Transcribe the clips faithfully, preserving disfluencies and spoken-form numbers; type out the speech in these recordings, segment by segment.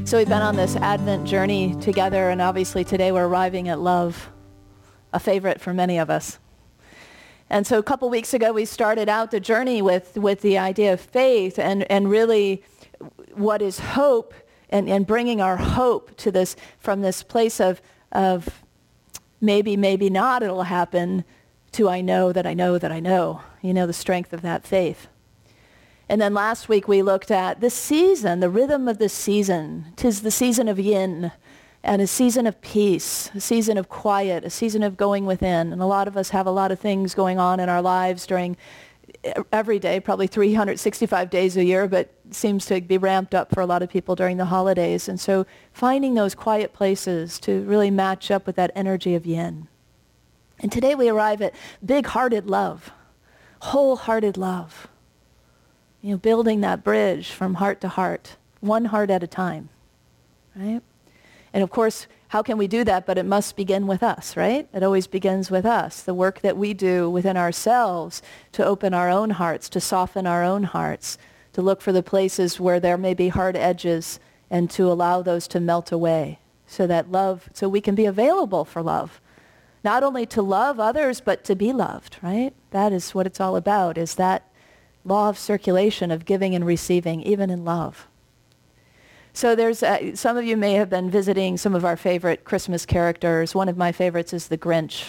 So we've been on this Advent journey together, and obviously today we're arriving at love, a favorite for many of us. And so a couple weeks ago we started out the journey with, with the idea of faith and, and really what is hope, and, and bringing our hope to this, from this place of, of maybe, maybe not it'll happen, to I know that I know that I know, you know, the strength of that faith. And then last week we looked at the season, the rhythm of the season. 'Tis the season of yin, and a season of peace, a season of quiet, a season of going within. And a lot of us have a lot of things going on in our lives during every day, probably three hundred sixty-five days a year, but seems to be ramped up for a lot of people during the holidays. And so finding those quiet places to really match up with that energy of yin. And today we arrive at big-hearted love, wholehearted love. You know, building that bridge from heart to heart, one heart at a time, right? And of course, how can we do that? But it must begin with us, right? It always begins with us. The work that we do within ourselves to open our own hearts, to soften our own hearts, to look for the places where there may be hard edges and to allow those to melt away so that love, so we can be available for love. Not only to love others, but to be loved, right? That is what it's all about, is that law of circulation of giving and receiving, even in love. So there's, uh, some of you may have been visiting some of our favorite Christmas characters. One of my favorites is the Grinch.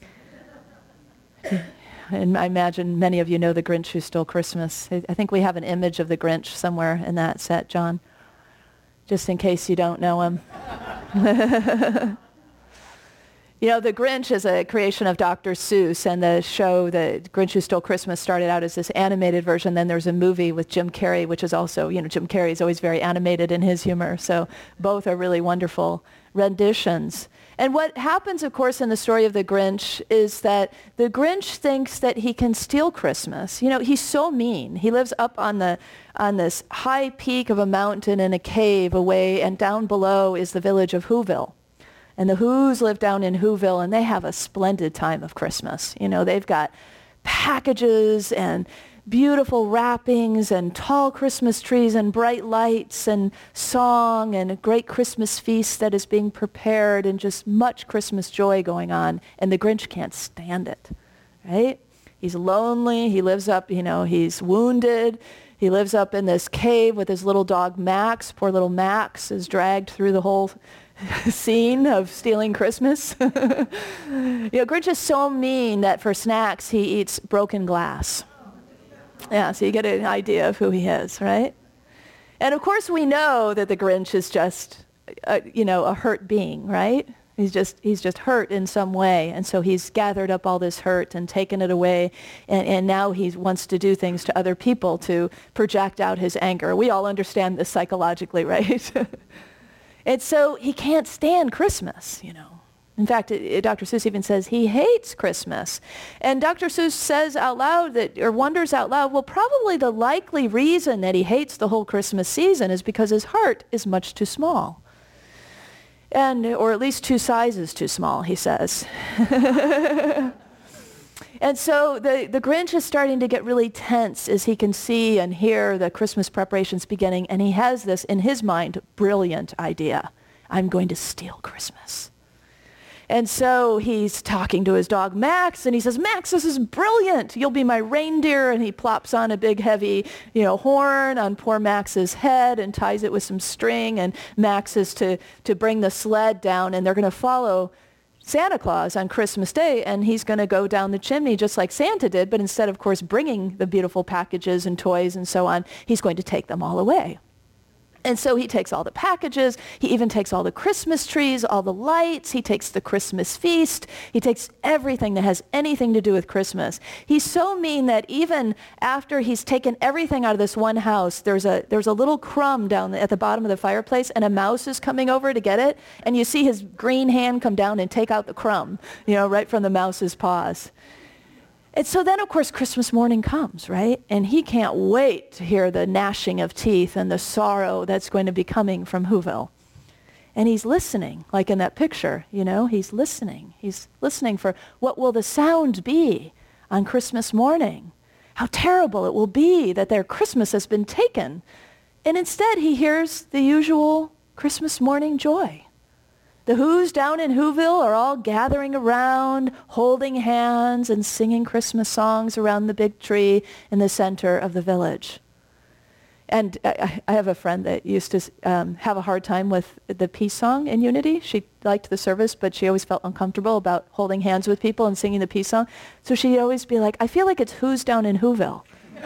And I imagine many of you know the Grinch Who Stole Christmas. I, I think we have an image of the Grinch somewhere in that set, John, just in case you don't know him. You know, The Grinch is a creation of Doctor Seuss, and the show, The Grinch Who Stole Christmas, started out as this animated version. Then there's a movie with Jim Carrey, which is also, you know, Jim Carrey is always very animated in his humor. So both are really wonderful renditions. And what happens, of course, in the story of the Grinch is that the Grinch thinks that he can steal Christmas. You know, he's so mean. He lives up on the on this high peak of a mountain in a cave away, and down below is the village of Whoville. And the Whos live down in Whoville, and they have a splendid time of Christmas. You know, they've got packages and beautiful wrappings and tall Christmas trees and bright lights and song and a great Christmas feast that is being prepared and just much Christmas joy going on. And the Grinch can't stand it, right? He's lonely. He lives up, you know, he's wounded. He lives up in this cave with his little dog Max. Poor little Max is dragged through the whole scene of stealing Christmas. You know, Grinch is so mean that for snacks he eats broken glass. Yeah, so you get an idea of who he is, right? And of course we know that the Grinch is just, a, you know, a hurt being, right? He's just he's just hurt in some way, and so he's gathered up all this hurt and taken it away, and, and now he wants to do things to other people to project out his anger. We all understand this psychologically, right? And so he can't stand Christmas, you know. In fact, it, it, Doctor Seuss even says he hates Christmas. And Doctor Seuss says out loud, that, or wonders out loud, well, probably the likely reason that he hates the whole Christmas season is because his heart is much too small. And, or at least two sizes too small, he says. And so the, the Grinch is starting to get really tense as he can see and hear the Christmas preparations beginning, and he has this, in his mind, brilliant idea. I'm going to steal Christmas. And so he's talking to his dog Max, and he says, Max, this is brilliant. You'll be my reindeer. And he plops on a big heavy, you know, horn on poor Max's head and ties it with some string, and Max is to, to bring the sled down, and they're going to follow Santa Claus on Christmas Day, and he's going to go down the chimney just like Santa did, but instead, of course, bringing the beautiful packages and toys and so on, he's going to take them all away. And so he takes all the packages, he even takes all the Christmas trees, all the lights, he takes the Christmas feast, he takes everything that has anything to do with Christmas. He's so mean that even after he's taken everything out of this one house, there's a there's a little crumb down at the bottom of the fireplace, and a mouse is coming over to get it, and you see his green hand come down and take out the crumb, you know, right from the mouse's paws. And so then, of course, Christmas morning comes, right? And he can't wait to hear the gnashing of teeth and the sorrow that's going to be coming from Whoville. And he's listening, like in that picture, you know, he's listening. He's listening for what will the sound be on Christmas morning? How terrible it will be that their Christmas has been taken. And instead, he hears the usual Christmas morning joy. The Who's down in Whoville are all gathering around, holding hands and singing Christmas songs around the big tree in the center of the village. And I, I have a friend that used to um, have a hard time with the peace song in Unity. She liked the service, but she always felt uncomfortable about holding hands with people and singing the peace song. So she'd always be like, I feel like it's Who's down in Whoville.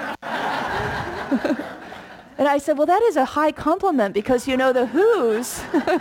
And I said, well, that is a high compliment because, you know, the Who's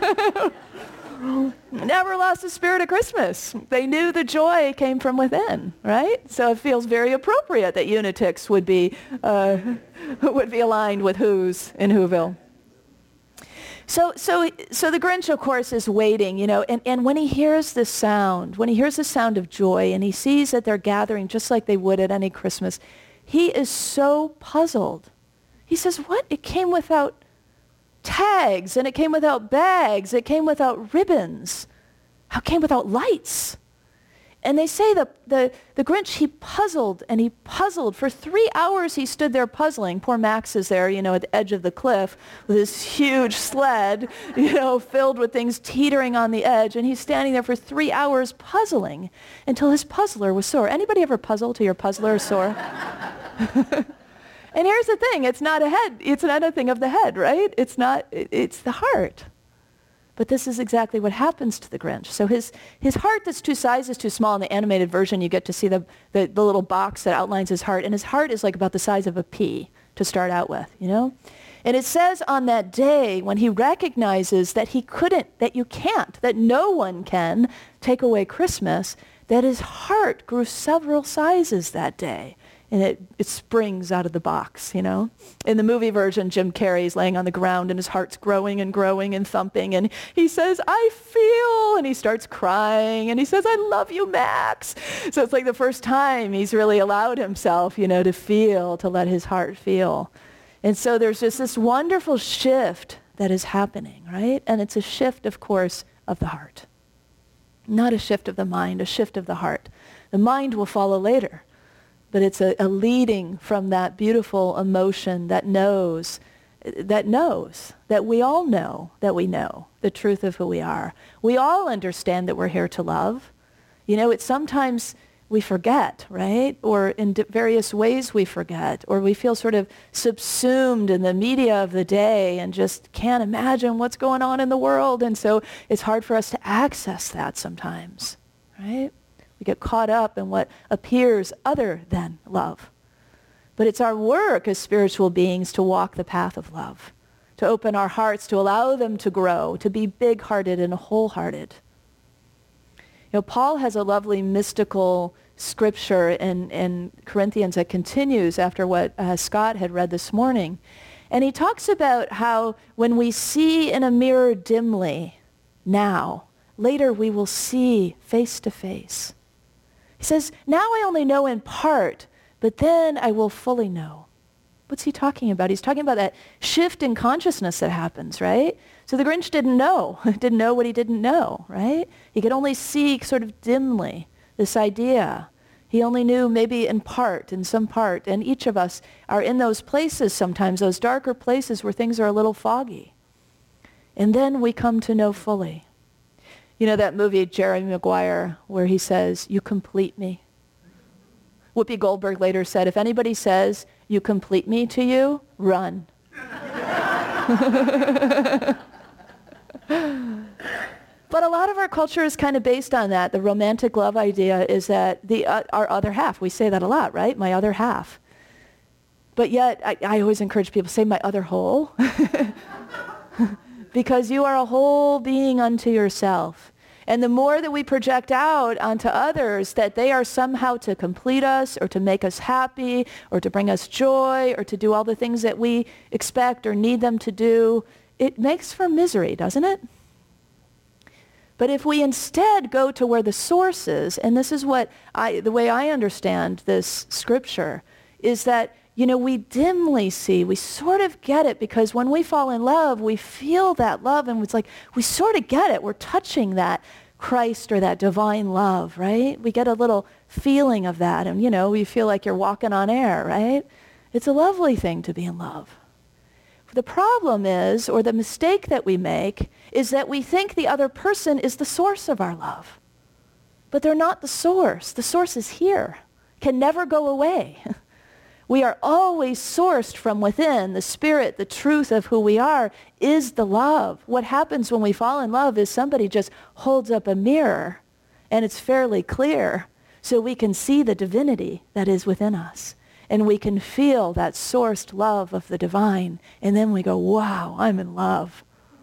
never lost the spirit of Christmas. They knew the joy came from within, right? So it feels very appropriate that Unitics would be uh, would be aligned with Who's in Whoville. So, so, so the Grinch, of course, is waiting, you know, and, and when he hears this sound, when he hears the sound of joy, and he sees that they're gathering just like they would at any Christmas, he is so puzzled. He says, what? It came without tags, and it came without bags, it came without ribbons. How it came without lights? And they say the, the, the Grinch, he puzzled and he puzzled. For three hours he stood there puzzling. Poor Max is there, you know, at the edge of the cliff with this huge sled, you know, filled with things teetering on the edge. And he's standing there for three hours puzzling until his puzzler was sore. Anybody ever puzzle till your puzzler is sore? And here's the thing, it's not a head, it's not a thing of the head, right? It's not, it's the heart. But this is exactly what happens to the Grinch. So his, his heart that's two sizes too small. In the animated version, you get to see the, the, the little box that outlines his heart. And his heart is like about the size of a pea to start out with, you know? And it says on that day when he recognizes that he couldn't, that you can't, that no one can take away Christmas, that his heart grew several sizes that day. And it, it springs out of the box, you know. In the movie version, Jim Carrey's laying on the ground and his heart's growing and growing and thumping. And he says, I feel, and he starts crying. And he says, I love you, Max. So it's like the first time he's really allowed himself, you know, to feel, to let his heart feel. And so there's just this wonderful shift that is happening, right? And it's a shift, of course, of the heart. Not a shift of the mind, a shift of the heart. The mind will follow later. But it's a, a leading from that beautiful emotion that knows, that knows, that we all know that we know the truth of who we are. We all understand that we're here to love. You know, it's sometimes we forget, right? Or in d- various ways we forget, or we feel sort of subsumed in the media of the day and just can't imagine what's going on in the world. And so it's hard for us to access that sometimes, right? We get caught up in what appears other than love. But it's our work as spiritual beings to walk the path of love, to open our hearts, to allow them to grow, to be big-hearted and wholehearted. You know, Paul has a lovely mystical scripture in, in Corinthians that continues after what uh, Scott had read this morning. And he talks about how when we see in a mirror dimly now, later we will see face to face. He says, now I only know in part, but then I will fully know. What's he talking about? He's talking about that shift in consciousness that happens, right? So the Grinch didn't know, didn't know what he didn't know, right? He could only see sort of dimly this idea. He only knew maybe in part, in some part, and each of us are in those places sometimes, those darker places where things are a little foggy. And then we come to know fully. You know that movie, Jerry Maguire, where he says, you complete me? Whoopi Goldberg later said, if anybody says, you complete me to you, run. But a lot of our culture is kind of based on that. The romantic love idea is that the uh, our other half, we say that a lot, right? My other half. But yet, I, I always encourage people to say my other whole. Because you are a whole being unto yourself. And the more that we project out onto others that they are somehow to complete us or to make us happy or to bring us joy or to do all the things that we expect or need them to do, it makes for misery, doesn't it? But if we instead go to where the source is, and this is what I, the way I understand this scripture, is that you know, we dimly see, we sort of get it because when we fall in love, we feel that love and it's like, we sort of get it. We're touching that Christ or that divine love, right? We get a little feeling of that and, you know, we feel like you're walking on air, right? It's a lovely thing to be in love. the problem is, or the mistake that we make, is that we think the other person is the source of our love. But they're not the source. The source is here, can never go away. We are always sourced from within. The spirit, the truth of who we are is the love. What happens when we fall in love is somebody just holds up a mirror and it's fairly clear so we can see the divinity that is within us. And we can feel that sourced love of the divine. And then we go, wow, I'm in love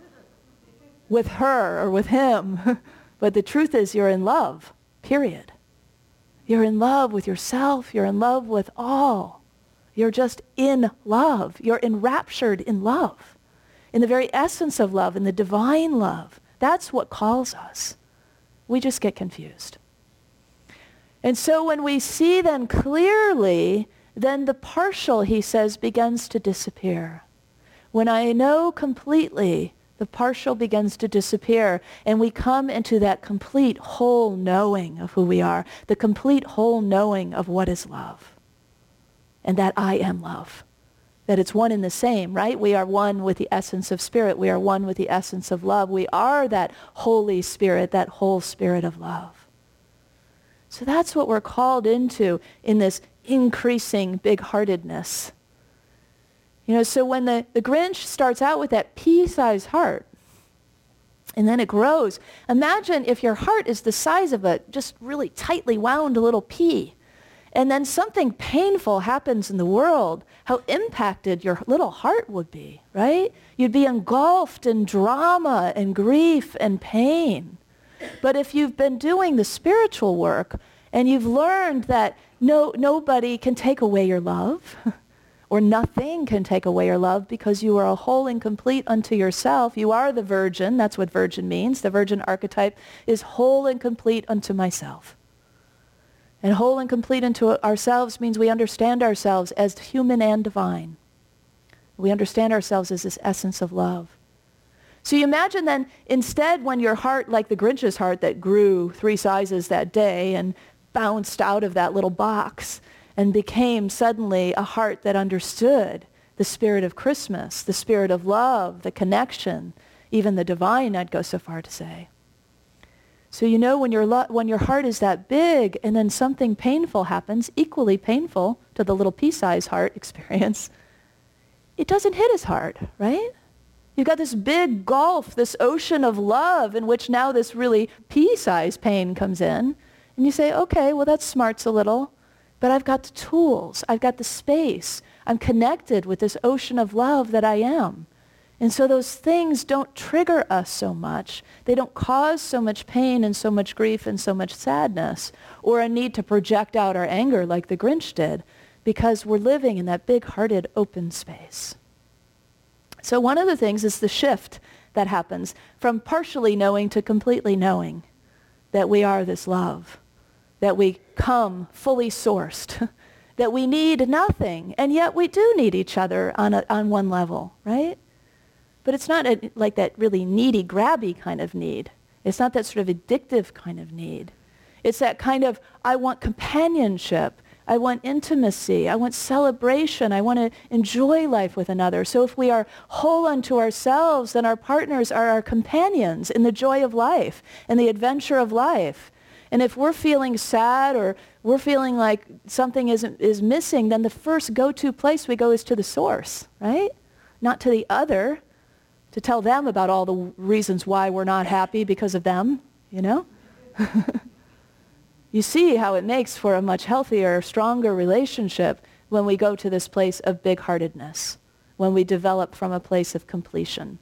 with her or with him. But the truth is you're in love, period. You're in love with yourself. You're in love with all. You're just in love. You're enraptured in love, in the very essence of love, in the divine love. That's what calls us. We just get confused. And so when we see then clearly, then the partial, he says, begins to disappear. When I know completely, the partial begins to disappear, and we come into that complete whole knowing of who we are, the complete whole knowing of what is love. And that I am love. That it's one and the same, right? We are one with the essence of spirit. We are one with the essence of love. We are that Holy Spirit, that whole spirit of love. So that's what we're called into in this increasing big-heartedness. You know, so when the, the Grinch starts out with that pea-sized heart, and then it grows, imagine if your heart is the size of a just really tightly wound little pea. And then something painful happens in the world, how impacted your little heart would be, right? You'd be engulfed in drama and grief and pain. But if you've been doing the spiritual work and you've learned that no, nobody can take away your love, or nothing can take away your love because you are a whole and complete unto yourself. You are the virgin. That's what virgin means. The virgin archetype is whole and complete unto myself. And whole and complete unto ourselves means we understand ourselves as human and divine. We understand ourselves as this essence of love. So you imagine then, instead when your heart, like the Grinch's heart that grew three sizes that day and bounced out of that little box and became suddenly a heart that understood the spirit of Christmas, the spirit of love, the connection, even the divine, I'd go so far to say. So you know when your lo- when your heart is that big and then something painful happens, equally painful to the little pea-sized heart experience, it doesn't hit as hard, right? You've got this big gulf, this ocean of love in which now this really pea-sized pain comes in. And you say, okay, well that smarts a little, but I've got the tools, I've got the space, I'm connected with this ocean of love that I am. And so those things don't trigger us so much. They don't cause so much pain and so much grief and so much sadness, or a need to project out our anger like the Grinch did, because we're living in that big-hearted open space. So one of the things is the shift that happens from partially knowing to completely knowing that we are this love, that we come fully sourced, that we need nothing, and yet we do need each other on a, on one level, right? But it's not a, like that really needy, grabby kind of need. It's not that sort of addictive kind of need. It's that kind of, I want companionship. I want intimacy. I want celebration. I want to enjoy life with another. So if we are whole unto ourselves, then our partners are our companions in the joy of life and the adventure of life. And if we're feeling sad or we're feeling like something isn't, is missing, then the first go-to place we go is to the source, right? Not to the other, to tell them about all the reasons why we're not happy because of them, you know? You see how it makes for a much healthier, stronger relationship when we go to this place of big-heartedness, when we develop from a place of completion.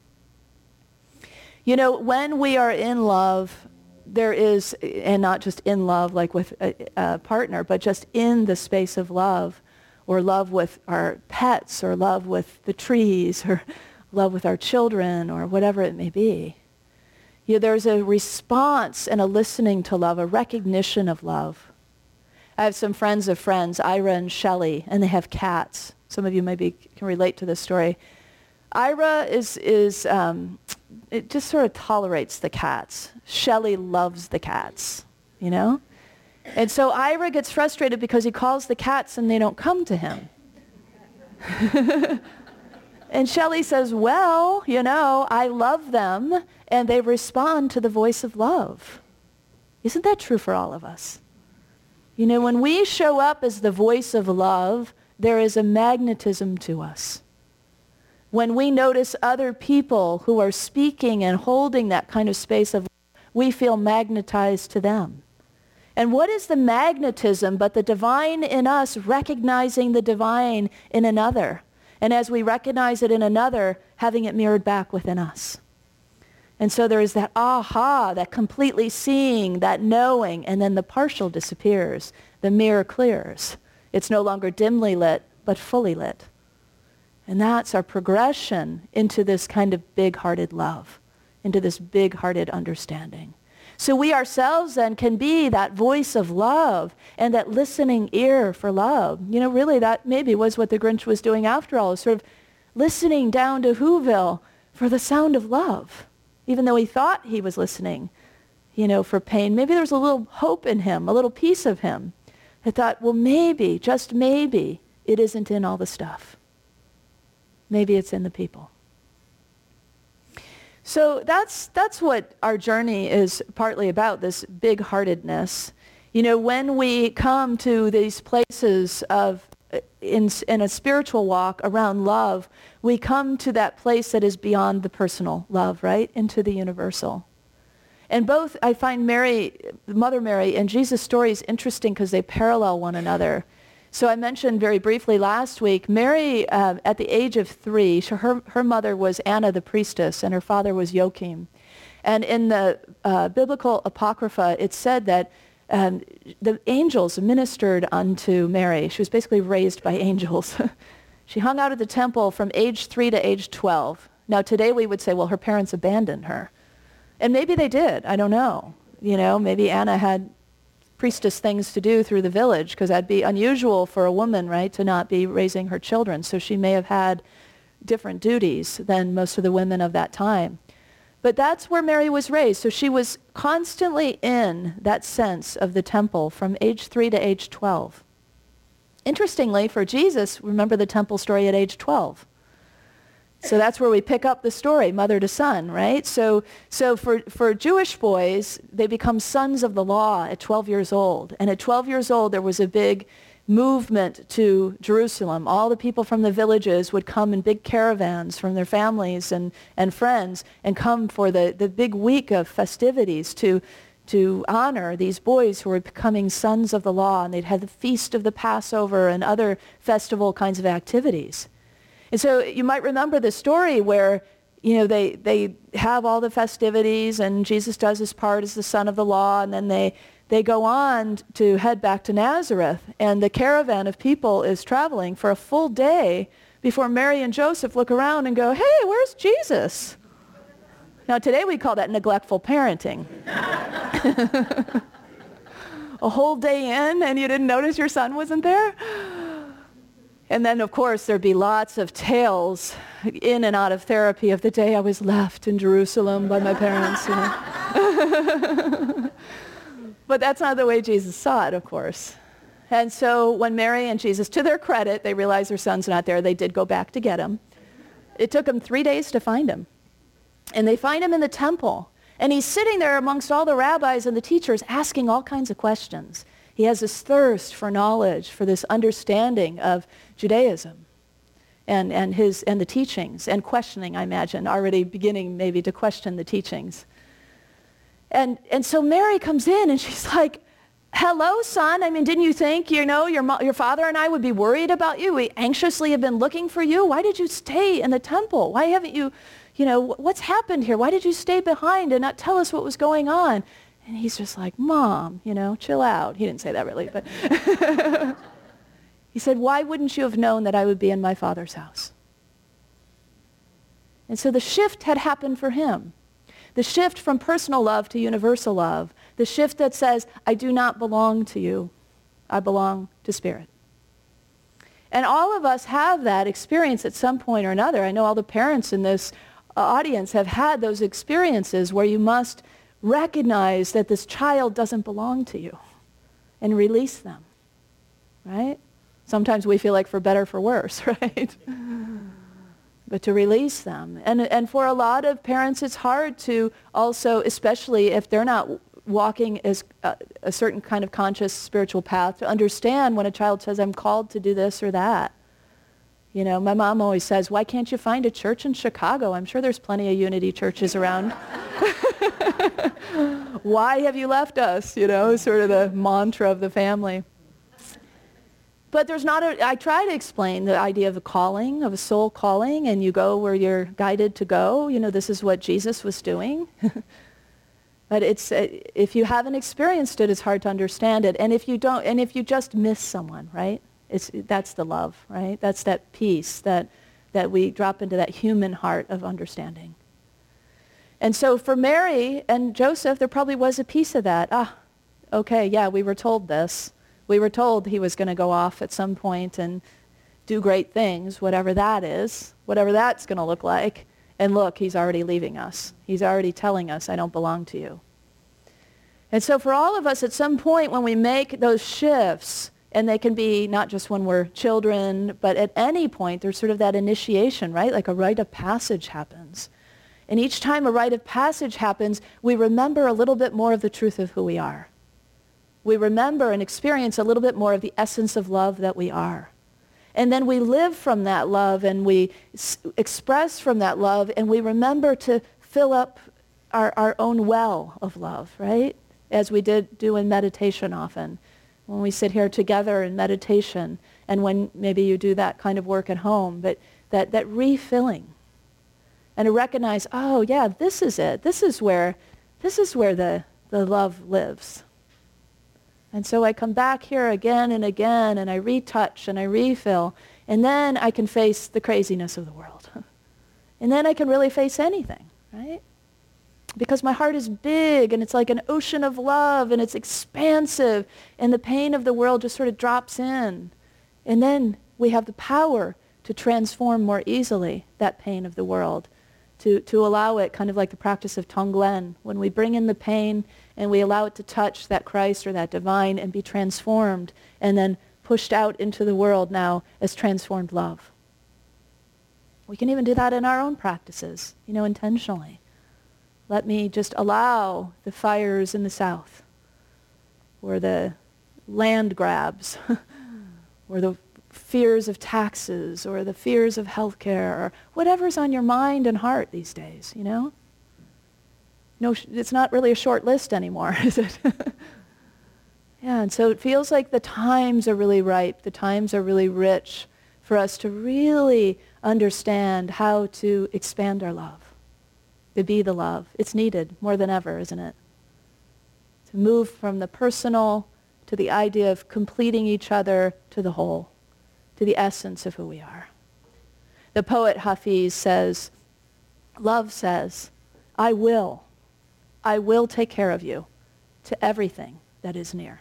You know, when we are in love, there is, and not just in love like with a, a partner, but just in the space of love, or love with our pets, or love with the trees, or love with our children, or whatever it may be. You know, there's a response and a listening to love, a recognition of love. I have some friends of friends, Ira and Shelley, and they have cats. Some of you maybe can relate to this story. Ira is, is um, it just sort of tolerates the cats. Shelley loves the cats, you know? And so Ira gets frustrated because he calls the cats and they don't come to him. And Shelley says, well, you know, I love them, and they respond to the voice of love. Isn't that true for all of us? You know, when we show up as the voice of love, there is a magnetism to us. When we notice other people who are speaking and holding that kind of space of love, we feel magnetized to them. And what is the magnetism but the divine in us recognizing the divine in another? And as we recognize it in another, having it mirrored back within us. And so there is that aha, that completely seeing, that knowing, and then the partial disappears. The mirror clears. It's no longer dimly lit, but fully lit. And that's our progression into this kind of big-hearted love, into this big-hearted understanding. So we ourselves then can be that voice of love and that listening ear for love. You know, really that maybe was what the Grinch was doing after all, sort of listening down to Whoville for the sound of love. Even though he thought he was listening, you know, for pain, maybe there was a little hope in him, a little piece of him. I thought, well, maybe, just maybe, it isn't in all the stuff. Maybe it's in the people. So that's that's what our journey is partly about, this big-heartedness. You know, when we come to these places of in, in a spiritual walk around love, we come to that place that is beyond the personal love, right? Into the universal. And both, I find Mary, Mother Mary and Jesus' stories interesting because they parallel one another. So I mentioned very briefly last week, Mary, uh, at the age of three, so her, her mother was Anna the priestess, and her father was Joachim. And in the uh, biblical Apocrypha, it said that um, the angels ministered unto Mary. She was basically raised by angels. She hung out at the temple from age three to age twelve. Now today we would say, well, her parents abandoned her. And maybe they did, I don't know. You know, maybe Anna had priestess things to do through the village, because that'd be unusual for a woman, right, to not be raising her children. So she may have had different duties than most of the women of that time. But that's where Mary was raised. So she was constantly in that sense of the temple from age three to age twelve. Interestingly, for Jesus, remember the temple story at age twelve. So that's where we pick up the story, mother to son, right? So so for, for Jewish boys, they become sons of the law at twelve years old. And at twelve years old, there was a big movement to Jerusalem. All the people from the villages would come in big caravans from their families and, and friends and come for the, the big week of festivities to, to honor these boys who were becoming sons of the law. And they'd have the feast of the Passover and other festival kinds of activities. And so you might remember the story where, you know, they, they have all the festivities and Jesus does his part as the son of the law, and then they, they go on to head back to Nazareth, and the caravan of people is traveling for a full day before Mary and Joseph look around and go, hey, where's Jesus? Now today we call that neglectful parenting. A whole day in and you didn't notice your son wasn't there? And then, of course, there'd be lots of tales in and out of therapy of the day I was left in Jerusalem by my parents. You know? But that's not the way Jesus saw it, of course. And so when Mary and Jesus, to their credit, they realized their son's not there. They did go back to get him. It took them three days to find him. And they find him in the temple. And he's sitting there amongst all the rabbis and the teachers asking all kinds of questions. He has this thirst for knowledge, for this understanding of Judaism and, and, his, and the teachings, and questioning, I imagine, already beginning maybe to question the teachings. And, and so Mary comes in and she's like, hello, son. I mean, didn't you think, you know, your, mo- your father and I would be worried about you? We anxiously have been looking for you. Why did you stay in the temple? Why haven't you, you know, what's happened here? Why did you stay behind and not tell us what was going on? And he's just like, Mom, you know, chill out. He didn't say that really, but he said, why wouldn't you have known that I would be in my Father's house? And so the shift had happened for him. The shift from personal love to universal love. The shift that says, I do not belong to you. I belong to Spirit. And all of us have that experience at some point or another. I know all the parents in this audience have had those experiences where you must recognize that this child doesn't belong to you and release them, right? Sometimes we feel like for better, for worse, right? but to release them. And, and for a lot of parents, it's hard to also, especially if they're not walking as a, a certain kind of conscious spiritual path, to understand when a child says, I'm called to do this or that. You know, my mom always says, why can't you find a church in Chicago? I'm sure there's plenty of Unity churches around. Why have you left us? You know, sort of the mantra of the family. But there's not a, I try to explain the idea of a calling, of a soul calling, and you go where you're guided to go. You know, this is what Jesus was doing. But it's, if you haven't experienced it, it's hard to understand it. And if you don't, and if you just miss someone, right? It's, that's the love, right? That's that peace that, that we drop into that human heart of understanding. And so for Mary and Joseph, there probably was a piece of that. Ah, okay, yeah, we were told this. We were told he was going to go off at some point and do great things, whatever that is, whatever that's going to look like. And look, he's already leaving us. He's already telling us, I don't belong to you. And so for all of us, at some point when we make those shifts, and they can be not just when we're children, but at any point, there's sort of that initiation, right? Like a rite of passage happens. And each time a rite of passage happens, we remember a little bit more of the truth of who we are. We remember and experience a little bit more of the essence of love that we are. And then we live from that love, and we s- express from that love, and we remember to fill up our, our own well of love, right? As we did do in meditation often. When we sit here together in meditation, and when maybe you do that kind of work at home, but that, that refilling. And to recognize, oh yeah, this is it. This is where, this is where the, the love lives. And so I come back here again and again, and I retouch and I refill, and then I can face the craziness of the world. And then I can really face anything, right? Because my heart is big, and it's like an ocean of love, and it's expansive, and the pain of the world just sort of drops in. And then we have the power to transform more easily that pain of the world, to, to allow it, kind of like the practice of Tonglen, when we bring in the pain and we allow it to touch that Christ or that divine and be transformed, and then pushed out into the world now as transformed love. We can even do that in our own practices, you know, intentionally. Let me just allow the fires in the south, or the land grabs, or the fears of taxes, or the fears of healthcare, or whatever's on your mind and heart these days, you know? No, it's not really a short list anymore, is it? Yeah, and so it feels like the times are really ripe, the times are really rich for us to really understand how to expand our love. To be the love. It's needed more than ever, isn't it? To move from the personal to the idea of completing each other to the whole, to the essence of who we are. The poet Hafiz says, love says, I will, I will take care of you to everything that is near.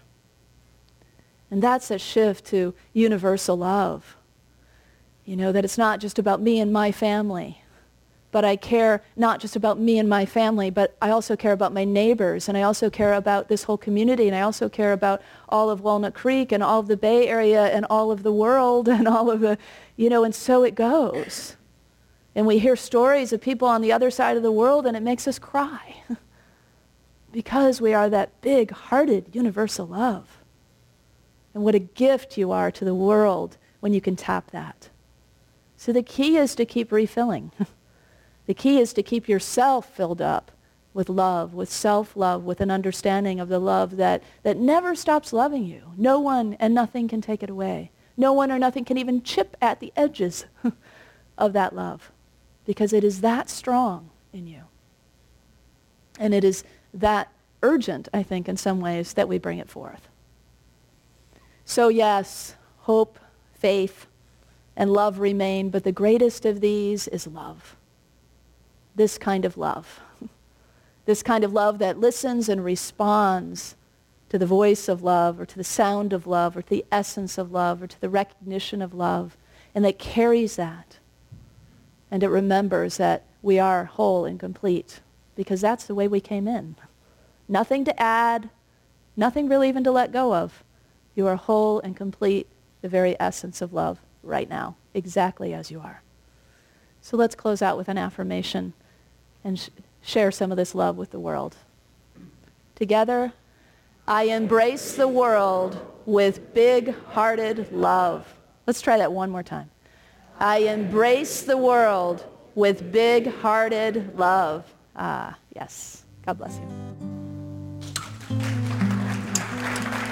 And that's a shift to universal love. You know, that it's not just about me and my family, but I care not just about me and my family, but I also care about my neighbors, and I also care about this whole community, and I also care about all of Walnut Creek and all of the Bay Area and all of the world and all of the, you know, and so it goes. And we hear stories of people on the other side of the world, and it makes us cry because we are that big-hearted universal love. And what a gift you are to the world when you can tap that. So the key is to keep refilling. The key is to keep yourself filled up with love, with self-love, with an understanding of the love that, that never stops loving you. No one and nothing can take it away. No one or nothing can even chip at the edges of that love, because it is that strong in you. And it is that urgent, I think, in some ways, that we bring it forth. So yes, hope, faith, and love remain, but the greatest of these is love. This kind of love. This kind of love that listens and responds to the voice of love, or to the sound of love, or to the essence of love, or to the recognition of love, and that carries that. And it remembers that we are whole and complete, because that's the way we came in. Nothing to add, nothing really even to let go of. You are whole and complete, the very essence of love right now, exactly as you are. So let's close out with an affirmation and sh- share some of this love with the world. Together, I embrace the world with big-hearted love. Let's try that one more time. I embrace the world with big-hearted love. Ah, yes. God bless you.